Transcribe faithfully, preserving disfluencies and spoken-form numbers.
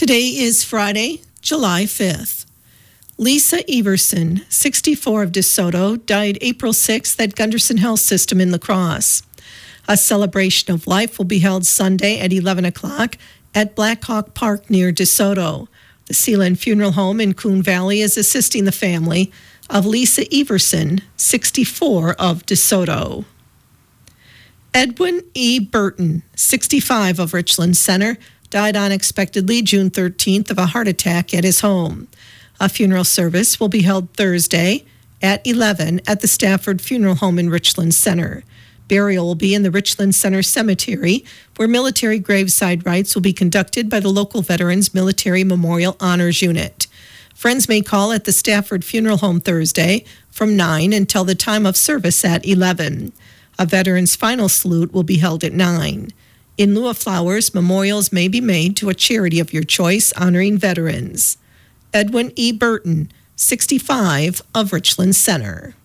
Today is Friday, July fifth. Lisa Everson, sixty-four, of DeSoto, died April sixth at Gunderson Health System in La Crosse. A celebration of life will be held Sunday at eleven o'clock at Black Hawk Park near DeSoto. The Sealand Funeral Home in Coon Valley is assisting the family of Lisa Everson, sixty-four, of DeSoto. Edwin E. Burton, sixty-five, of Richland Center, died unexpectedly June thirteenth of a heart attack at his home. A funeral service will be held Thursday at eleven at the Stafford Funeral Home in Richland Center. Burial will be in the Richland Center Cemetery, where military graveside rites will be conducted by the local Veterans Military Memorial Honors Unit. Friends may call at the Stafford Funeral Home Thursday from nine until the time of service at eleven. A veteran's final salute will be held at nine. In lieu of flowers, memorials may be made to a charity of your choice honoring veterans. Edwin E. Burton, sixty-five, of Richland Center.